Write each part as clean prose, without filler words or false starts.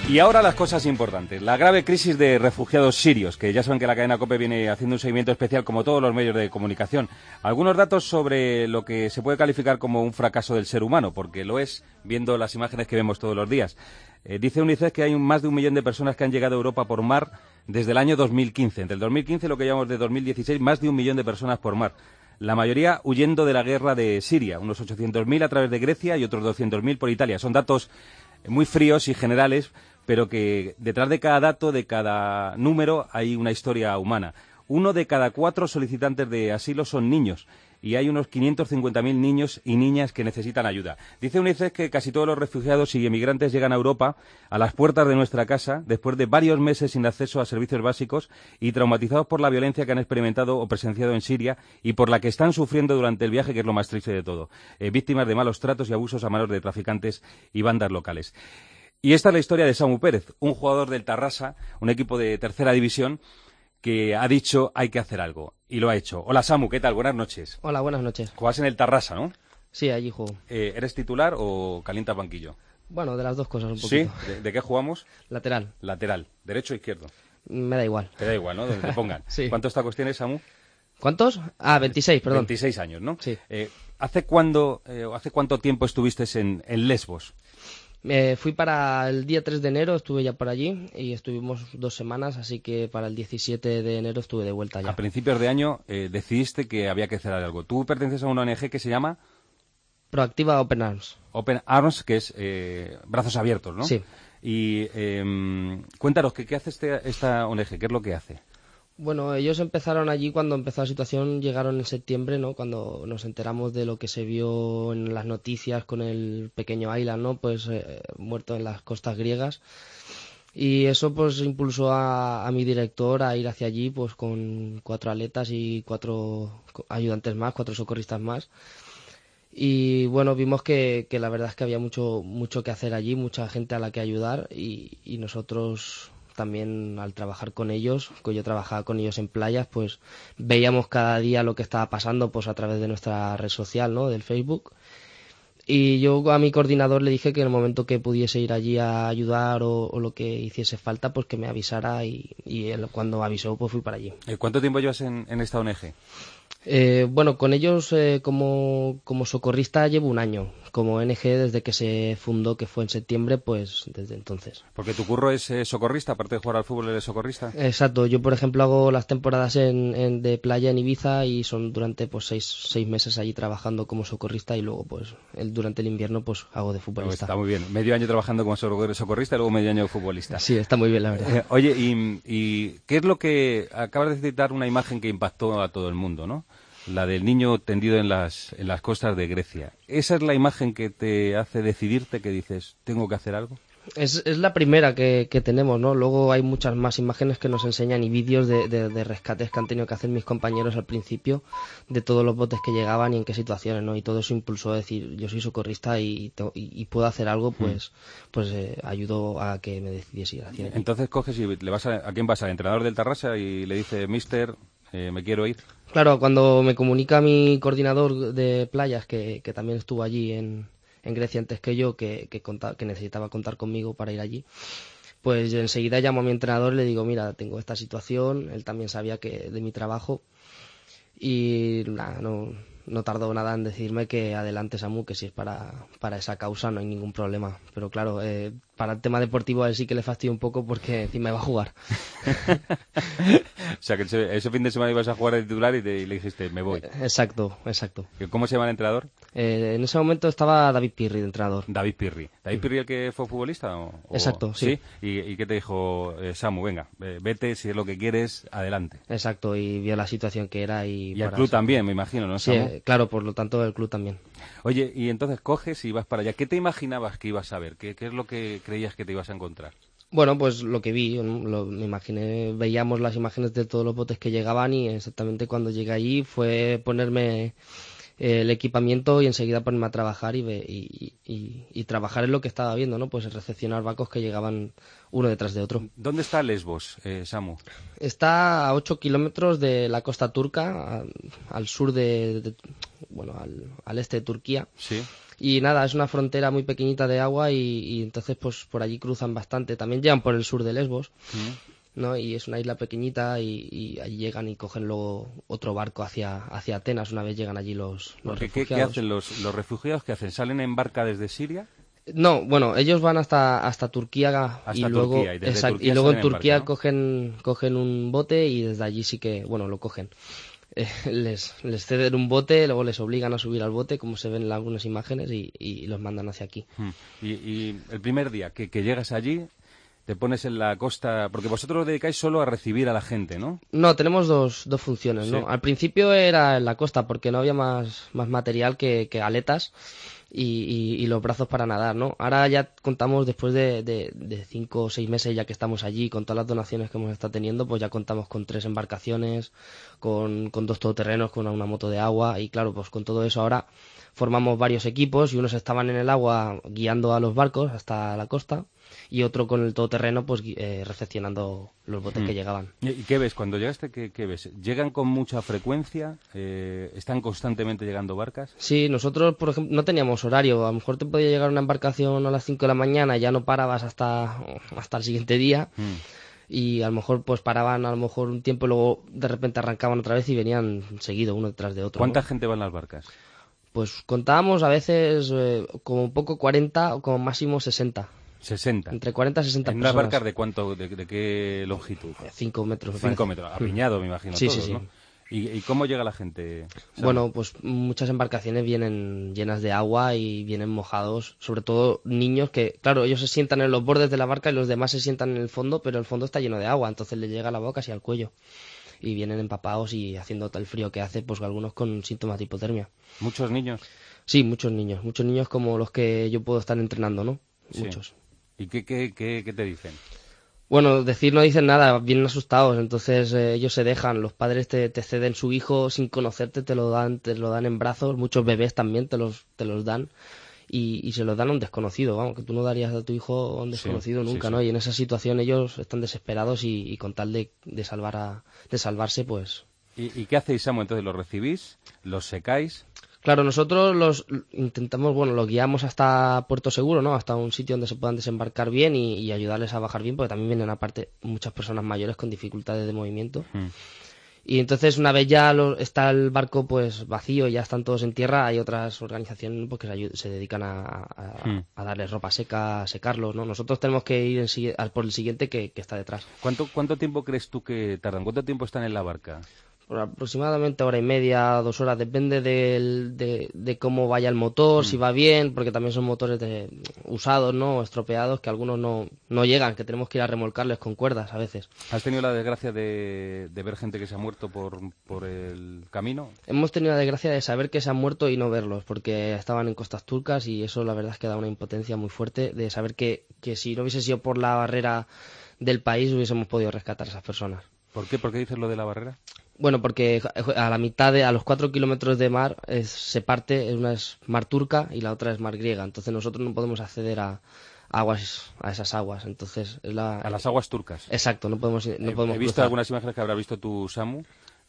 Y ahora las cosas importantes. La grave crisis de refugiados sirios, que ya saben que la cadena COPE viene haciendo un seguimiento especial como todos los medios de comunicación. Algunos datos sobre lo que se puede calificar como un fracaso del ser humano, porque lo es, viendo las imágenes que vemos todos los días. Dice UNICEF que hay más de 1 millón de personas que han llegado a Europa por mar desde el año 2015. Entre el 2015 y lo que llamamos de 2016, más de 1 millón de personas por mar. La mayoría huyendo de la guerra de Siria, unos 800.000 a través de Grecia y otros 200.000 por Italia. Son datos muy fríos y generales, pero que detrás de cada dato, de cada número, hay una historia humana. 1 de cada 4 solicitantes de asilo son niños y hay unos 550.000 niños y niñas que necesitan ayuda. Dice UNICEF que casi todos los refugiados y emigrantes llegan a Europa a las puertas de nuestra casa después de varios meses sin acceso a servicios básicos y traumatizados por la violencia que han experimentado o presenciado en Siria y por la que están sufriendo durante el viaje, que es lo más triste de todo. Víctimas de malos tratos y abusos a manos de traficantes y bandas locales. Y esta es la historia de Samu Pérez, un jugador del Tarrasa, un equipo de tercera división, que ha dicho hay que hacer algo, y lo ha hecho. Hola Samu, ¿qué tal? Buenas noches. Hola, buenas noches. Juegas en el Tarrasa, ¿no? Sí, allí juego. ¿Eres titular o calientas banquillo? Bueno, de las dos cosas un poquito. ¿Sí? ¿De qué jugamos? Lateral. Lateral. ¿Derecho o izquierdo? Me da igual. Te da igual, ¿no? Donde te pongan. Sí. ¿Cuántos tacos tienes, Samu? ¿Cuántos? 26, perdón. 26 años, ¿no? Sí. ¿Hace cuánto tiempo estuviste en Lesbos? Fui para el día 3 de enero, estuve ya por allí y estuvimos 2 semanas, así que para el 17 de enero estuve de vuelta ya. A principios de año decidiste que había que hacer algo. Tú perteneces a una ONG que se llama Proactiva Open Arms. Open Arms, que es brazos abiertos, ¿no? Sí. Y cuéntanos, ¿qué hace esta ONG? ¿Qué es lo que hace? Bueno, ellos empezaron allí cuando empezó la situación, llegaron en septiembre, ¿no? Cuando nos enteramos de lo que se vio en las noticias con el pequeño Aylan, ¿no? Pues muerto en las costas griegas. Y eso pues impulsó a mi director a ir hacia allí pues con 4 atletas y 4 ayudantes más, 4 socorristas más. Y bueno, vimos que la verdad es que había mucho que hacer allí, mucha gente a la que ayudar y nosotros también al trabajar con ellos, que yo trabajaba con ellos en playas, pues veíamos cada día lo que estaba pasando pues a través de nuestra red social, ¿no? Del Facebook. Y yo a mi coordinador le dije que en el momento que pudiese ir allí a ayudar o lo que hiciese falta, pues que me avisara y él cuando avisó pues fui para allí. ¿Cuánto tiempo llevas en esta ONG? Bueno, con ellos como socorrista llevo 1 año. Como ONG desde que se fundó, que fue en septiembre, pues desde entonces. Porque tu curro es socorrista, aparte de jugar al fútbol eres socorrista. Exacto, yo por ejemplo hago las temporadas de playa en Ibiza y son durante pues 6 meses allí trabajando como socorrista y luego pues durante el invierno pues hago de futbolista. Está muy bien, medio año trabajando como socorrista y luego medio año futbolista. Sí, está muy bien la verdad. Oye, y ¿qué es lo que acabas de citar? Una imagen que impactó a todo el mundo, ¿no? La del niño tendido en las costas de Grecia. ¿Esa es la imagen que te hace decidirte, que dices, tengo que hacer algo? Es la primera que tenemos, ¿no? Luego hay muchas más imágenes que nos enseñan y vídeos de rescates que han tenido que hacer mis compañeros al principio, de todos los botes que llegaban y en qué situaciones, ¿no? Y todo eso impulsó a decir, yo soy socorrista y puedo hacer algo, pues ayudo a que me decidiese ir hacia allí. Entonces coges y le vas ¿a quién vas? ¿Al entrenador del Tarrasa y le dice, mister, me quiero ir? Claro, cuando me comunica mi coordinador de playas, que también estuvo allí en Grecia antes que yo, que necesitaba contar conmigo para ir allí, pues enseguida llamo a mi entrenador y le digo, mira, tengo esta situación, él también sabía que de mi trabajo y nada, no tardó nada en decirme que adelante Samu, que si es para esa causa no hay ningún problema, pero claro, para el tema deportivo a él sí que le fastidio un poco porque encima iba a jugar. O sea, que ese fin de semana ibas a jugar de titular y le dijiste, me voy. Exacto. ¿Cómo se llama el entrenador? En ese momento estaba David Pirri de entrenador. David Pirri. ¿David Pirri el que fue futbolista? Exacto, sí. ¿Y qué te dijo Samu? Venga, vete, si es lo que quieres, adelante. Exacto, y vio la situación que era. Y el club también, me imagino, ¿no, Samu? Sí, claro, por lo tanto el club también. Oye, y entonces coges y vas para allá. ¿Qué te imaginabas que ibas a ver? ¿Qué es lo que creías que te ibas a encontrar? Bueno, pues lo que vi, me imaginé, veíamos las imágenes de todos los botes que llegaban y exactamente cuando llegué allí fue ponerme el equipamiento y enseguida ponerme a trabajar y trabajar en lo que estaba viendo, ¿no? Pues recepcionar barcos que llegaban uno detrás de otro. ¿Dónde está Lesbos, Samu? Está a 8 kilómetros de la costa turca, al sur bueno, al este de Turquía. Sí. Y nada, es una frontera muy pequeñita de agua y entonces pues por allí cruzan bastante. También llegan por el sur de Lesbos, ¿no? Y es una isla pequeñita y allí llegan y cogen luego otro barco hacia Atenas una vez llegan allí los refugiados. ¿Qué hacen los refugiados? ¿Qué hacen? ¿Salen en barca desde Siria? No, bueno, ellos van hasta Turquía y luego, Turquía, y desde Turquía y luego en salen en Turquía barca, cogen un bote y desde allí sí que, bueno, lo cogen. Les ceden un bote, luego les obligan a subir al bote, como se ven en algunas imágenes, y los mandan hacia aquí. Y el primer día que llegas allí, te pones en la costa, porque vosotros os dedicáis solo a recibir a la gente, ¿no? No, tenemos dos funciones, ¿no? Sí. Al principio era en la costa porque no había más material que aletas y los brazos para nadar, ¿no? Ahora ya contamos, después de 5 o 6 meses ya que estamos allí, con todas las donaciones que hemos estado teniendo, pues ya contamos con 3 embarcaciones, con 2 todoterrenos, con una moto de agua y claro, pues con todo eso ahora formamos varios equipos y unos estaban en el agua guiando a los barcos hasta la costa y otro con el todoterreno pues recepcionando los botes que llegaban. ¿Y qué ves? Cuando llegaste, ¿qué ves? ¿Llegan con mucha frecuencia? ¿Están constantemente llegando barcas? Sí, nosotros, por ejemplo, no teníamos horario. A lo mejor te podía llegar una embarcación a las 5 de la mañana y ya no parabas hasta el siguiente día. Y a lo mejor pues paraban a lo mejor un tiempo y luego de repente arrancaban otra vez y venían seguido uno detrás de otro. ¿Cuánta ¿no? gente va en las barcas? Pues contábamos a veces como poco 40 o como máximo 60. 60. Entre 40 y 60 ¿En personas. unas barcas de cuánto, de qué longitud? 5 metros, me 5 parece. metros, apiñado, me imagino, Sí, todos, sí, sí. ¿no? ¿Y cómo llega la gente, Samu? Bueno, pues muchas embarcaciones vienen llenas de agua y vienen mojados, sobre todo niños que, claro, ellos se sientan en los bordes de la barca y los demás se sientan en el fondo, pero el fondo está lleno de agua, entonces les llega a la boca casi al cuello. Y vienen empapados y haciendo tal frío que hace, pues algunos con síntomas de hipotermia. ¿Muchos niños? Sí, muchos niños como los que yo puedo estar entrenando, ¿no? Sí. Muchos. ¿Y qué te dicen? Bueno, no dicen nada, vienen asustados, entonces ellos se dejan, los padres te ceden su hijo sin conocerte, te lo dan en brazos, muchos bebés también te los dan y se los dan a un desconocido, vamos, que tú no darías a tu hijo a un desconocido nunca, sí. ¿no? Y en esa situación ellos están desesperados y con tal de salvarse, pues... ¿Y qué hacéis, Samu? Entonces, ¿los recibís? ¿Los secáis? Claro, nosotros los intentamos, bueno, los guiamos hasta Puerto Seguro, ¿no? Hasta un sitio donde se puedan desembarcar bien y ayudarles a bajar bien, porque también vienen aparte muchas personas mayores con dificultades de movimiento. Y entonces una vez ya está el barco pues vacío y ya están todos en tierra, hay otras organizaciones pues, que se dedican a darles ropa seca, a secarlos, ¿no? Nosotros tenemos que ir por el siguiente que está detrás. ¿Cuánto tiempo crees tú que tardan? ¿Cuánto tiempo están en la barca? Por aproximadamente hora y media, 2 horas, depende de cómo vaya el motor, si va bien, porque también son motores usados, ¿no? O estropeados, que algunos no llegan, que tenemos que ir a remolcarles con cuerdas a veces. ¿Has tenido la desgracia de ver gente que se ha muerto por el camino? Hemos tenido la desgracia de saber que se han muerto y no verlos, porque estaban en costas turcas y eso la verdad es que da una impotencia muy fuerte de saber que si no hubiese sido por la barrera del país hubiésemos podido rescatar a esas personas. ¿Por qué? ¿Por qué dices lo de la barrera? Bueno, porque a la mitad, a los 4 kilómetros de mar, se parte, una es mar turca y la otra es mar griega. Entonces nosotros no podemos acceder a esas aguas. Entonces a las aguas turcas. Exacto, no podemos He visto cruzar. algunas imágenes que habrá visto tú, Samu,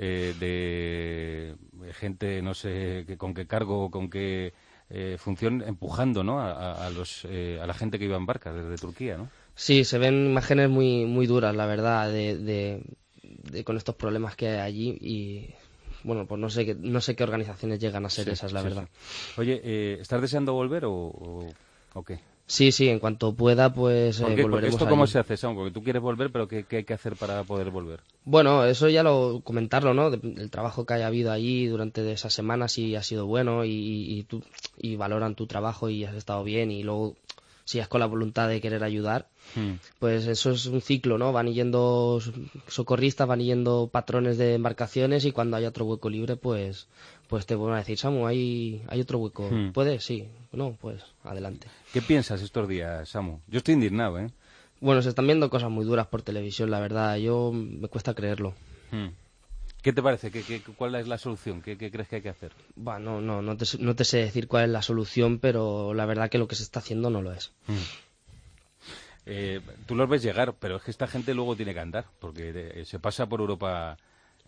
de gente, no sé con qué cargo o con qué función, empujando, ¿no? a la gente que iba en barcas desde Turquía, ¿no? Sí, se ven imágenes muy muy duras, la verdad, con estos problemas que hay allí y bueno, pues no sé qué organizaciones llegan a ser esas, la verdad. Sí. Oye, ¿estás deseando volver o qué? Sí, en cuanto pueda, pues volveremos. Porque esto cómo se hace, Samu, porque tú quieres volver, pero ¿qué hay que hacer para poder volver? Bueno, eso ya comentarlo, ¿no? El trabajo que haya habido allí durante esas semanas, si ha sido bueno y valoran tu trabajo y has estado bien y luego si es con la voluntad de querer ayudar, pues eso es un ciclo, ¿no? Van yendo socorristas, van yendo patrones de embarcaciones y cuando haya otro hueco libre, pues te van a decir, Samu, hay otro hueco. ¿Puedes? Sí. No, pues adelante. ¿Qué piensas estos días, Samu? Yo estoy indignado, ¿eh? Bueno, se están viendo cosas muy duras por televisión, la verdad. Me cuesta creerlo. ¿Qué te parece? ¿Cuál es la solución? ¿Qué crees que hay que hacer? Bueno, no te sé decir cuál es la solución, pero la verdad que lo que se está haciendo no lo es. Tú los ves llegar, pero es que esta gente luego tiene que andar, porque se pasa por Europa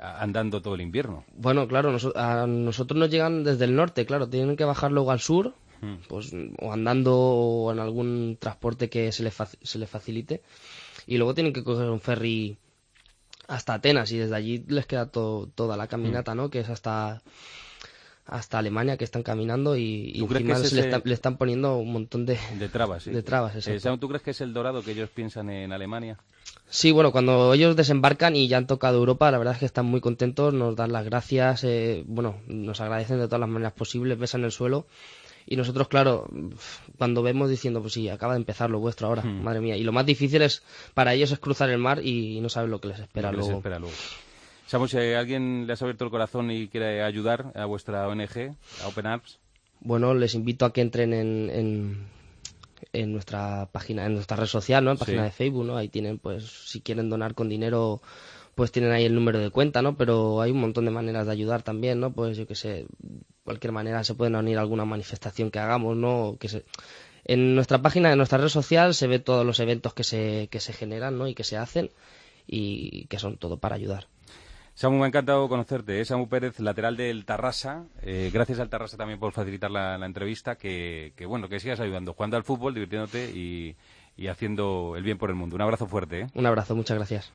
andando todo el invierno. Bueno, claro, a nosotros nos llegan desde el norte, claro, tienen que bajar luego al sur pues o andando o en algún transporte que se les facilite. Y luego tienen que coger un ferry hasta Atenas y desde allí les queda toda la caminata, ¿no? Que es hasta Alemania, que están caminando y encima le están poniendo un montón de trabas. Sí. De trabas, exacto. ¿Tú crees que es el dorado que ellos piensan en Alemania? Sí, bueno, cuando ellos desembarcan y ya han tocado Europa, la verdad es que están muy contentos, nos dan las gracias, bueno, nos agradecen de todas las maneras posibles, besan el suelo. Y nosotros, claro, cuando vemos diciendo, pues sí, acaba de empezar lo vuestro ahora, madre mía. Y lo más difícil para ellos es cruzar el mar y no saben lo que les espera luego. Samu, si alguien les ha abierto el corazón y quiere ayudar a vuestra ONG, a Open Arms. Bueno, les invito a que entren en nuestra página, en nuestra red social, ¿no? En página de Facebook, ¿no? Ahí tienen, pues, si quieren donar con dinero, pues tienen ahí el número de cuenta, ¿no? Pero hay un montón de maneras de ayudar también, ¿no? Pues yo que sé, cualquier manera se pueden unir a alguna manifestación que hagamos, ¿no? En nuestra página, en nuestra red social, se ve todos los eventos que se generan, ¿no? Y que se hacen y que son todo para ayudar. Samu, me ha encantado conocerte. Samu Pérez, lateral del Tarrasa. Gracias al Tarrasa también por facilitar la entrevista. Que sigas ayudando, jugando al fútbol, divirtiéndote y haciendo el bien por el mundo. Un abrazo fuerte. Un abrazo, muchas gracias.